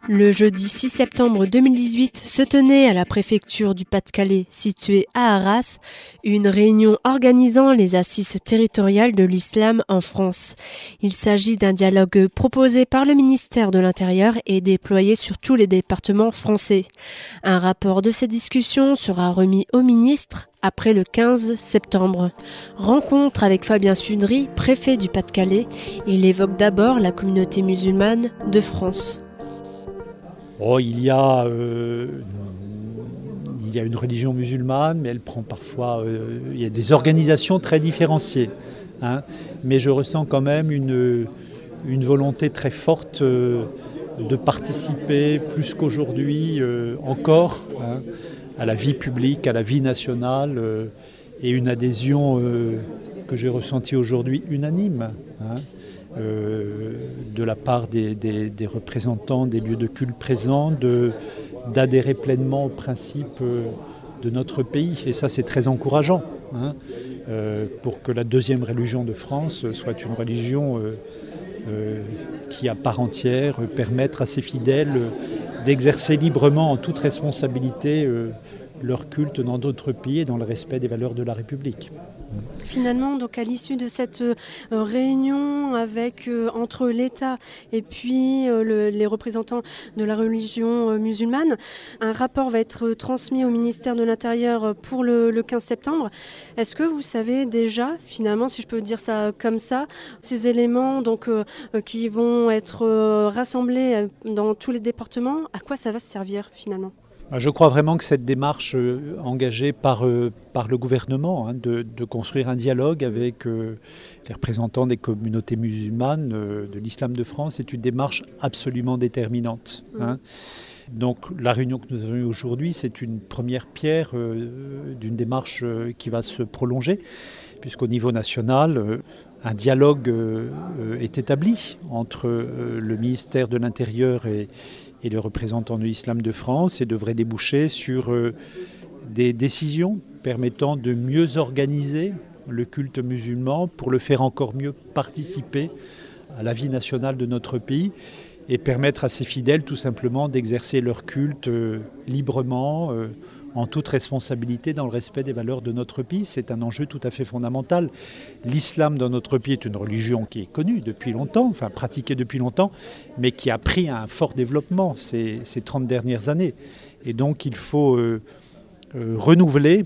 Le jeudi 6 septembre 2018 se tenait à la préfecture du Pas-de-Calais, située à Arras, une réunion organisant les assises territoriales de l'islam en France. Il s'agit d'un dialogue proposé par le ministère de l'Intérieur et déployé sur tous les départements français. Un rapport de ces discussions sera remis au ministre après le 15 septembre. Rencontre avec Fabien Sudry, préfet du Pas-de-Calais. Il évoque d'abord la communauté musulmane de France. Il y a une religion musulmane, mais elle prend parfois... il y a des organisations très différenciées. Mais je ressens quand même une volonté très forte de participer, plus qu'aujourd'hui encore, à la vie publique, à la vie nationale, et une adhésion que j'ai ressentie aujourd'hui unanime. De la part des représentants des lieux de culte présents, d'adhérer pleinement aux principes de notre pays. Et ça, c'est très encourageant, pour que la deuxième religion de France soit une religion qui, à part entière, permette à ses fidèles d'exercer librement, en toute responsabilité, leur culte dans d'autres pays et dans le respect des valeurs de la République. Finalement, donc à l'issue de cette réunion entre l'État et puis les représentants de la religion musulmane, un rapport va être transmis au ministère de l'Intérieur pour le 15 septembre. Est-ce que vous savez déjà, finalement, si je peux dire ça comme ça, ces éléments qui vont être rassemblés dans tous les départements, à quoi ça va se servir finalement ? Je crois vraiment que cette démarche engagée par le gouvernement de construire un dialogue avec les représentants des communautés musulmanes de l'islam de France est une démarche absolument déterminante. Donc la réunion que nous avons eue aujourd'hui, c'est une première pierre d'une démarche qui va se prolonger, puisqu'au niveau national, un dialogue est établi entre le ministère de l'Intérieur et les représentants de l'islam de France et devrait déboucher sur des décisions permettant de mieux organiser le culte musulman pour le faire encore mieux participer à la vie nationale de notre pays et permettre à ses fidèles tout simplement d'exercer leur culte librement, en toute responsabilité dans le respect des valeurs de notre pays. C'est un enjeu tout à fait fondamental. L'islam dans notre pays est une religion qui est connue depuis longtemps, pratiquée depuis longtemps, mais qui a pris un fort développement ces 30 dernières années. Et donc il faut renouveler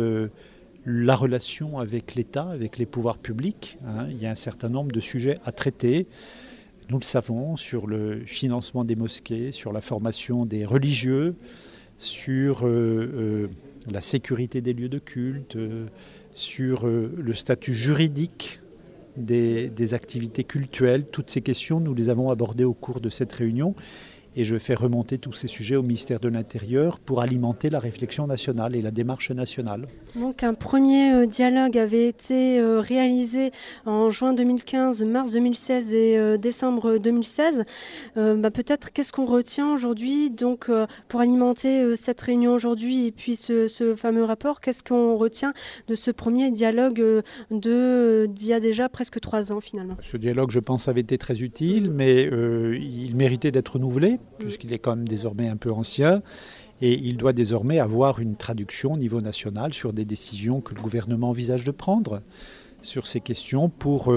la relation avec l'État, avec les pouvoirs publics. Il y a un certain nombre de sujets à traiter. Nous le savons, sur le financement des mosquées, sur la formation des religieux, sur la sécurité des lieux de culte, sur le statut juridique des activités cultuelles. Toutes ces questions, nous les avons abordées au cours de cette réunion et je fais remonter tous ces sujets au ministère de l'Intérieur pour alimenter la réflexion nationale et la démarche nationale. Donc un premier dialogue avait été réalisé en juin 2015, mars 2016 et décembre 2016. Peut-être qu'est-ce qu'on retient aujourd'hui pour alimenter cette réunion aujourd'hui et puis ce fameux rapport, qu'est-ce qu'on retient de ce premier dialogue d'il y a déjà presque 3 ans finalement ? Ce dialogue, je pense, avait été très utile, mais il méritait d'être renouvelé puisqu'il est quand même désormais un peu ancien. Et il doit désormais avoir une traduction au niveau national sur des décisions que le gouvernement envisage de prendre sur ces questions pour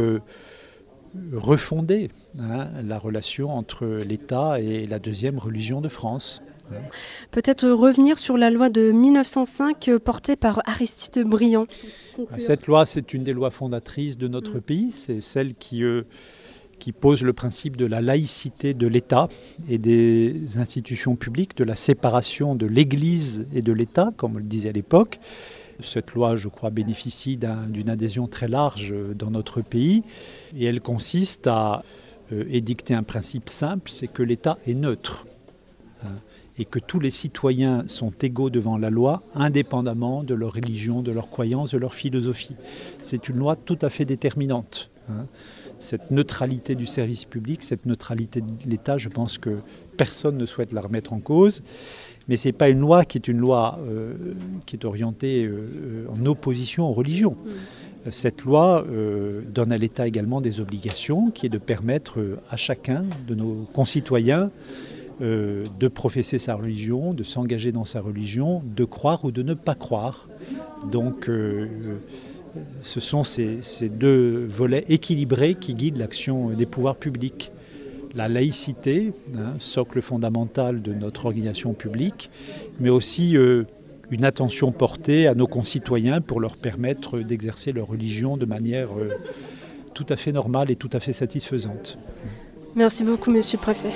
refonder la relation entre l'État et la deuxième religion de France. Peut-être revenir sur la loi de 1905 portée par Aristide Briand. Cette loi, c'est une des lois fondatrices de notre pays. C'est celle qui pose le principe de la laïcité de l'État et des institutions publiques, de la séparation de l'Église et de l'État, comme on le disait à l'époque. Cette loi, je crois, bénéficie d'une adhésion très large dans notre pays et elle consiste à édicter un principe simple, c'est que l'État est neutre et que tous les citoyens sont égaux devant la loi, indépendamment de leur religion, de leur croyance, de leur philosophie. C'est une loi tout à fait déterminante. Cette neutralité du service public, cette neutralité de l'État, je pense que personne ne souhaite la remettre en cause. Mais ce n'est pas une loi qui est une loi qui est orientée en opposition aux religions. Cette loi donne à l'État également des obligations, qui est de permettre à chacun de nos concitoyens de professer sa religion, de s'engager dans sa religion, de croire ou de ne pas croire. Donc ce sont ces deux volets équilibrés qui guident l'action des pouvoirs publics. La laïcité, socle fondamental de notre organisation publique, mais aussi une attention portée à nos concitoyens pour leur permettre d'exercer leur religion de manière tout à fait normale et tout à fait satisfaisante. Merci beaucoup, Monsieur le Préfet.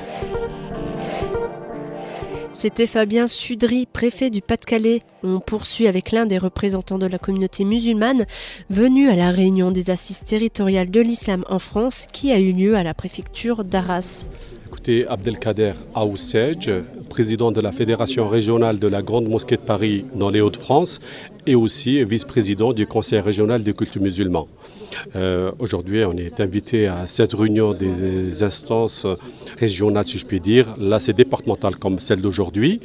C'était Fabien Sudry, préfet du Pas-de-Calais. On poursuit avec l'un des représentants de la communauté musulmane venu à la réunion des assises territoriales de l'islam en France qui a eu lieu à la préfecture d'Arras. Écoutez, Abdelkader Aoussej, président de la Fédération régionale de la Grande Mosquée de Paris dans les Hauts-de-France et aussi vice-président du Conseil régional des cultes musulmans. Aujourd'hui, on est invité à cette réunion des instances régionales, si je puis dire. Là, c'est départemental comme celle d'aujourd'hui,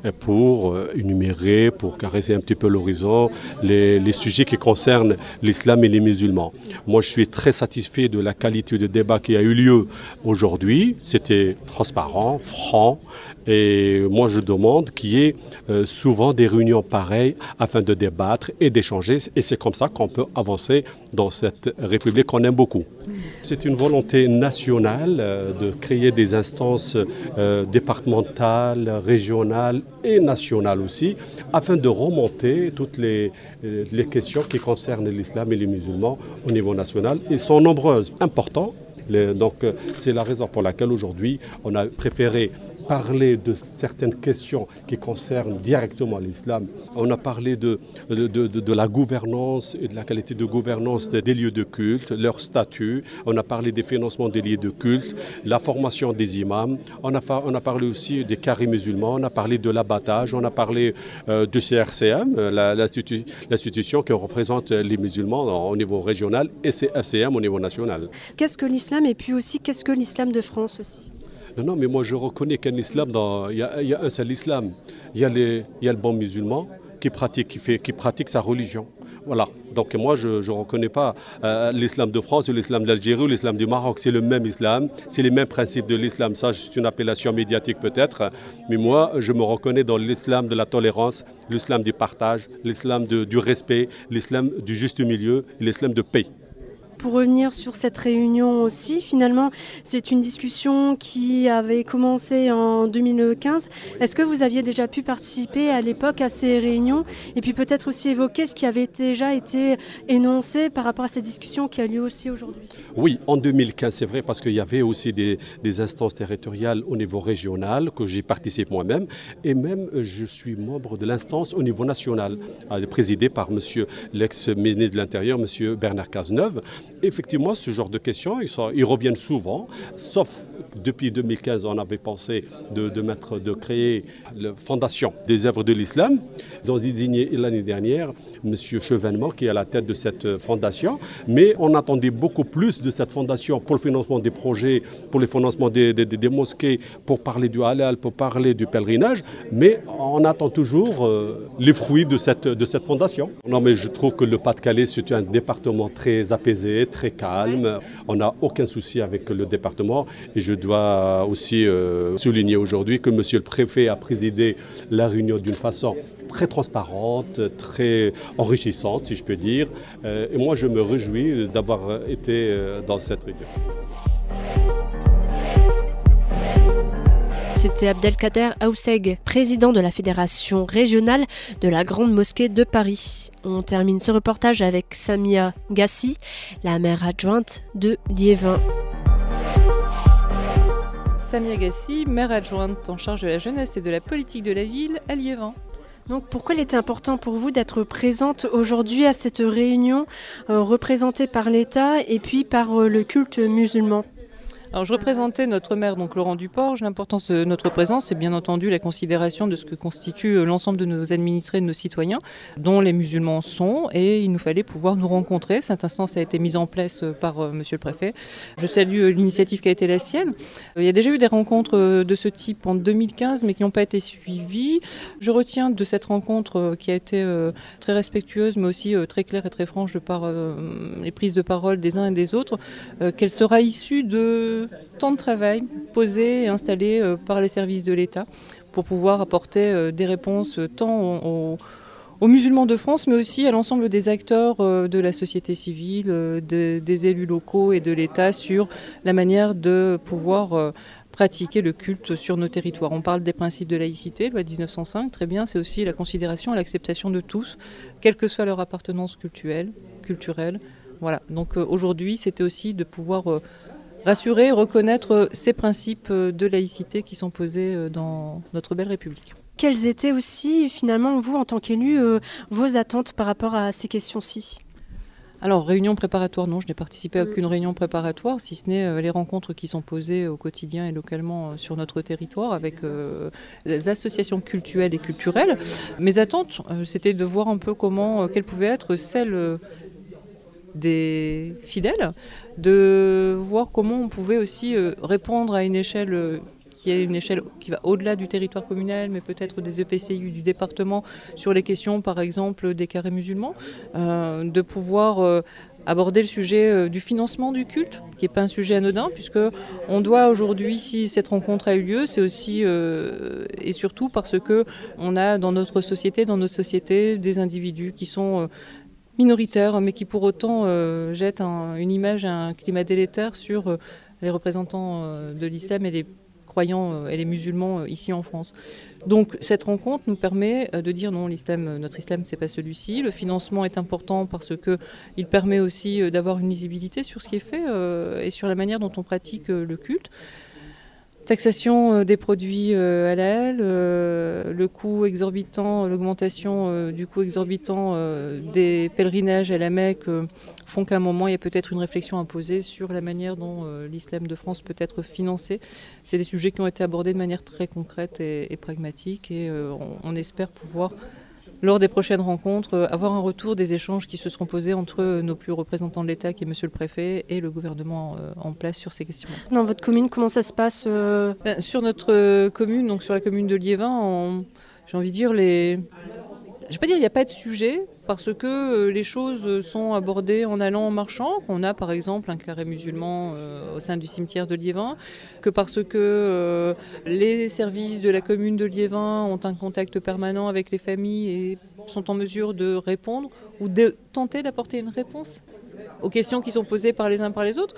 pour énumérer, pour caresser un petit peu l'horizon, les sujets qui concernent l'islam et les musulmans. Moi, je suis très satisfait de la qualité de débat qui a eu lieu aujourd'hui. C'était transparent, franc. Et moi, je demande qu'il y ait souvent des réunions pareilles afin de débattre et d'échanger. Et c'est comme ça qu'on peut avancer dans cette République qu'on aime beaucoup. C'est une volonté nationale de créer des instances départementales, régionales et nationales aussi, afin de remonter toutes les questions qui concernent l'islam et les musulmans au niveau national. Elles sont nombreuses, importantes. Donc c'est la raison pour laquelle aujourd'hui on a préféré parler de certaines questions qui concernent directement l'islam. On a parlé de la gouvernance et de la qualité de gouvernance des lieux de culte, leur statut. On a parlé des financements des lieux de culte, la formation des imams. On a parlé aussi des carrés musulmans. On a parlé de l'abattage. On a parlé du CRCM, l'institution qui représente les musulmans au niveau régional, et CFCM au niveau national. Qu'est-ce que l'islam et puis aussi qu'est-ce que l'islam de France aussi ? Non, mais moi je reconnais qu'un islam, il y a un seul islam. Il y a le bon musulman qui pratique sa religion. Voilà. Donc moi je ne reconnais pas l'islam de France ou l'islam d'Algérie ou l'islam du Maroc. C'est le même islam, c'est les mêmes principes de l'islam. Ça, c'est une appellation médiatique peut-être. Mais moi, je me reconnais dans l'islam de la tolérance, l'islam du partage, l'islam du respect, l'islam du juste milieu, l'islam de paix. Pour revenir sur cette réunion aussi, finalement, c'est une discussion qui avait commencé en 2015. Est-ce que vous aviez déjà pu participer à l'époque à ces réunions et puis peut-être aussi évoquer ce qui avait déjà été énoncé par rapport à cette discussion qui a lieu aussi aujourd'hui ? Oui, en 2015, c'est vrai, parce qu'il y avait aussi des instances territoriales au niveau régional que j'y participe moi-même, et même je suis membre de l'instance au niveau national, présidée par l'ex-ministre de l'Intérieur, M. Bernard Cazeneuve. Effectivement, ce genre de questions, ils reviennent souvent, sauf depuis 2015, on avait pensé de créer la Fondation des œuvres de l'islam. Ils ont désigné l'année dernière M. Chevènement qui est à la tête de cette fondation, mais on attendait beaucoup plus de cette fondation pour le financement des projets, pour le financement des mosquées, pour parler du halal, pour parler du pèlerinage, mais on attend toujours les fruits de cette fondation. Non, mais je trouve que le Pas-de-Calais, c'est un département très apaisé, très calme. On n'a aucun souci avec le département, et je dois aussi souligner aujourd'hui que Monsieur le Préfet a présidé la réunion d'une façon très transparente, très enrichissante, si je peux dire. Et moi, je me réjouis d'avoir été dans cette réunion. C'était Abdelkader Aoussej, président de la Fédération régionale de la Grande Mosquée de Paris. On termine ce reportage avec Samia Gassi, la maire adjointe de Liévin. Samia Gassi, maire adjointe en charge de la jeunesse et de la politique de la ville à Liévin. Donc pourquoi il était important pour vous d'être présente aujourd'hui à cette réunion représentée par l'État et puis par le culte musulman ? Alors, je représentais notre maire, donc Laurent Duporge. L'importance de notre présence, c'est bien entendu la considération de ce que constitue l'ensemble de nos administrés, de nos citoyens, dont les musulmans sont, et il nous fallait pouvoir nous rencontrer. Cette instance a été mise en place par Monsieur le Préfet. Je salue l'initiative qui a été la sienne. Il y a déjà eu des rencontres de ce type en 2015, mais qui n'ont pas été suivies. Je retiens de cette rencontre qui a été très respectueuse, mais aussi très claire et très franche de par les prises de parole des uns et des autres, qu'elle sera issue de temps de travail, posés et installés par les services de l'État pour pouvoir apporter des réponses tant aux musulmans de France, mais aussi à l'ensemble des acteurs de la société civile, des élus locaux et de l'État sur la manière de pouvoir pratiquer le culte sur nos territoires. On parle des principes de laïcité, loi de 1905, très bien, c'est aussi la considération et l'acceptation de tous, quelle que soit leur appartenance culturelle. Voilà. Donc aujourd'hui, c'était aussi de pouvoir rassurer, reconnaître ces principes de laïcité qui sont posés dans notre belle République. Quelles étaient aussi, finalement, vous, en tant qu'élu, vos attentes par rapport à ces questions-ci ? Alors, réunion préparatoire, non, je n'ai participé à aucune réunion préparatoire, si ce n'est les rencontres qui sont posées au quotidien et localement sur notre territoire avec les associations cultuelles et culturelles. Mes attentes, c'était de voir un peu quelles pouvaient être celles des fidèles, de voir comment on pouvait aussi répondre à une échelle qui est une échelle qui va au-delà du territoire communal, mais peut-être des EPCI du département, sur les questions, par exemple, des carrés musulmans, de pouvoir aborder le sujet du financement du culte, qui n'est pas un sujet anodin, puisqu'on doit aujourd'hui, si cette rencontre a eu lieu, c'est aussi et surtout parce qu'on a dans nos sociétés, des individus qui sont minoritaires, mais qui pour autant jettent une image, un climat délétère sur les représentants de l'islam et les croyants et les musulmans ici en France. Donc cette rencontre nous permet de dire non, notre islam c'est pas celui-ci. Le financement est important parce qu'il permet aussi d'avoir une lisibilité sur ce qui est fait et sur la manière dont on pratique le culte. Taxation des produits halal, le coût exorbitant, l'augmentation du coût exorbitant des pèlerinages à la Mecque font qu'à un moment, il y a peut-être une réflexion à poser sur la manière dont l'islam de France peut être financé. C'est des sujets qui ont été abordés de manière très concrète et pragmatique et on espère pouvoir, lors des prochaines rencontres, avoir un retour des échanges qui se seront posés entre nos plus représentants de l'État, qui est Monsieur le Préfet, et le gouvernement en place sur ces questions. Dans votre commune, comment ça se passe Sur notre commune, donc sur la commune de Liévin, j'ai envie de dire, je ne vais pas dire qu'il n'y a pas de sujet, parce que les choses sont abordées en allant en marchant, qu'on a par exemple un carré musulman au sein du cimetière de Liévin, que parce que les services de la commune de Liévin ont un contact permanent avec les familles et sont en mesure de répondre ou de tenter d'apporter une réponse aux questions qui sont posées par les uns par les autres.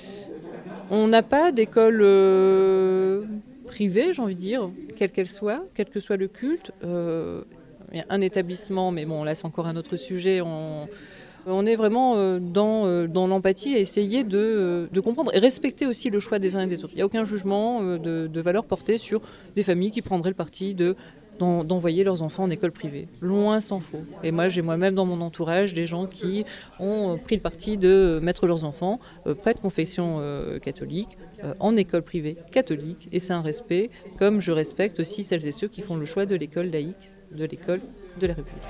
On n'a pas d'école privée, j'ai envie de dire, quelle qu'elle soit, quel que soit le culte. Il y a un établissement, mais bon, là c'est encore un autre sujet. On est vraiment dans l'empathie et essayer de comprendre et respecter aussi le choix des uns et des autres. Il n'y a aucun jugement de valeur porté sur des familles qui prendraient le parti d'envoyer leurs enfants en école privée. Loin s'en faut. Et moi, j'ai moi-même dans mon entourage des gens qui ont pris le parti de mettre leurs enfants, pas de confession catholique, en école privée catholique. Et c'est un respect, comme je respecte aussi celles et ceux qui font le choix de l'école laïque, de l'école de la République.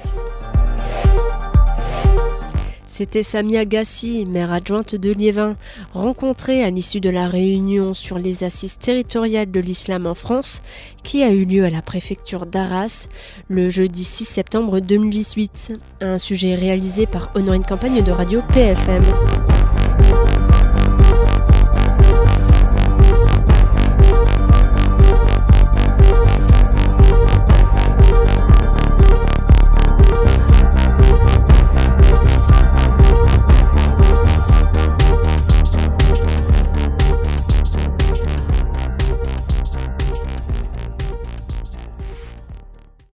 C'était Samia Gassi, maire adjointe de Liévin, rencontrée à l'issue de la réunion sur les assises territoriales de l'islam en France, qui a eu lieu à la préfecture d'Arras le jeudi 6 septembre 2018. Un sujet réalisé par Honorine Campagne de Radio PFM.